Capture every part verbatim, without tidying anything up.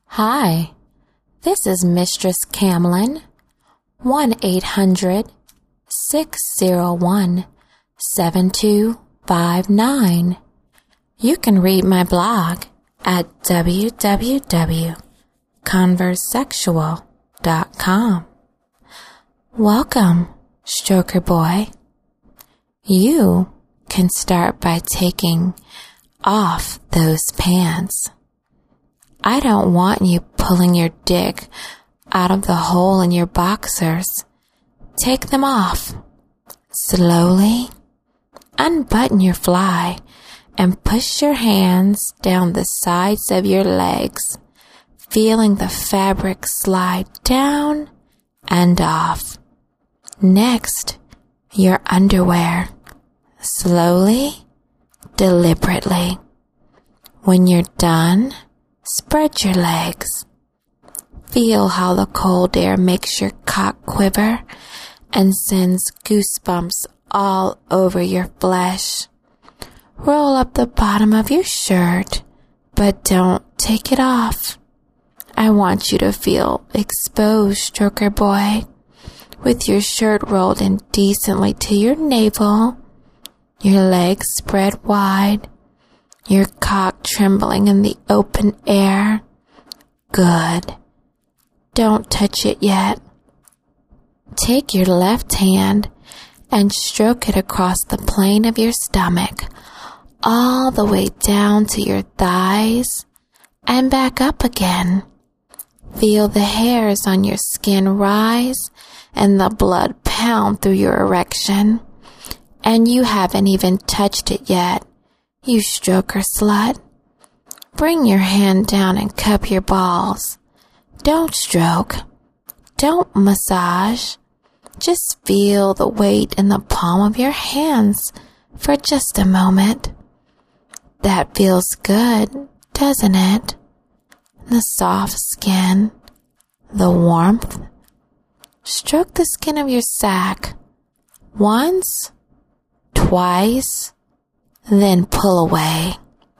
Hi, this is Mistress Camlin, one eight hundred, six oh one, seven two five nine. You can read my blog at w w w dot conversexual dot com. Welcome, Stroker Boy. You can start by taking off those pants. I don't want you pulling your dick out of the hole in your boxers. Take them off. Slowly unbutton your fly and push your hands down the sides of your legs, feeling the fabric slide down and off. Next, your underwear. Slowly, deliberately. When you're done, spread your legs. Feel how the cold air makes your cock quiver and sends goosebumps all over your flesh. Roll up the bottom of your shirt, but don't take it off. I want you to feel exposed, Stroker Boy, with your shirt rolled indecently to your navel, your legs spread wide, your cock trembling in the open air. Good. Don't touch it yet. Take your left hand and stroke it across the plane of your stomach, all the way down to your thighs and back up again. Feel the hairs on your skin rise and the blood pound through your erection. And you haven't even touched it yet, you stroker slut. Bring your hand down and cup your balls. Don't stroke. Don't massage. Just feel the weight in the palm of your hands for just a moment. That feels good, doesn't it? The soft skin, the warmth. Stroke the skin of your sack. Once, twice, then pull away.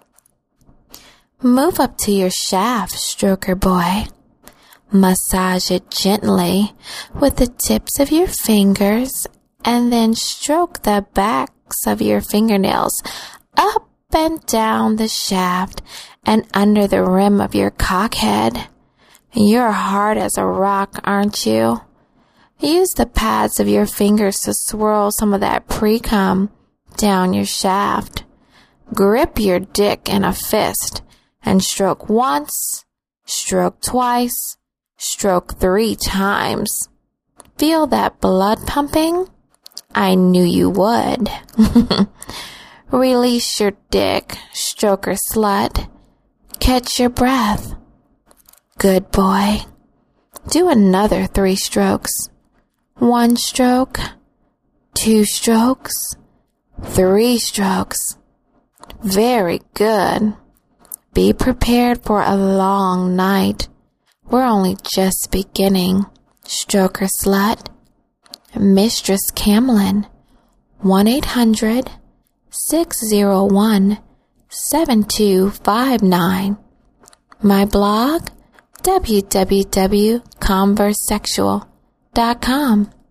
Move up to your shaft, Stroker Boy. Massage it gently with the tips of your fingers and then stroke the backs of your fingernails up and down the shaft and under the rim of your cockhead. You're hard as a rock, aren't you? Use the pads of your fingers to swirl some of that pre-cum down your shaft. Grip your dick in a fist and stroke once, stroke twice, stroke three times. Feel that blood pumping? I knew you would. Release your dick, stroker slut. Catch your breath. Good boy. Do another three strokes. One stroke, two strokes, three strokes. Very good. Be prepared for a long night. We're only just beginning, stroker slut. Mistress Camlin, one eight hundred, six oh one, seven two five nine. My blog, w w w dot conversexual dot com.